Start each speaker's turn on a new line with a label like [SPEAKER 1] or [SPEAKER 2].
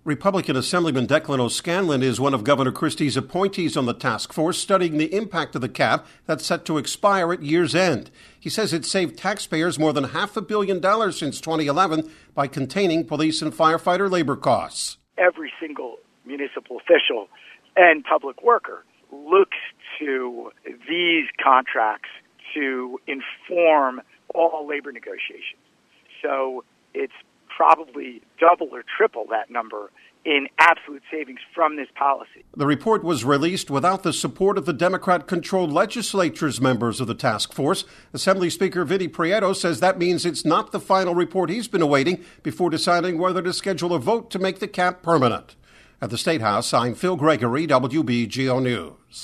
[SPEAKER 1] Republican Assemblyman Declan O'Scanlan is one of Governor Christie's appointees on the task force studying the impact of the cap that's set to expire at year's end. He says it saved taxpayers more than $500 million since 2011 by containing police and firefighter labor costs.
[SPEAKER 2] Every single municipal official and public worker looks to these contracts to inform all labor negotiations. So it's probably double or triple that number in absolute savings from this policy.
[SPEAKER 1] The report was released without the support of the Democrat-controlled legislature's members of the task force. Assembly Speaker Vinnie Prieto says that means it's not the final report he's been awaiting before deciding whether to schedule a vote to make the cap permanent. At the State House, I'm Phil Gregory, WBGO News.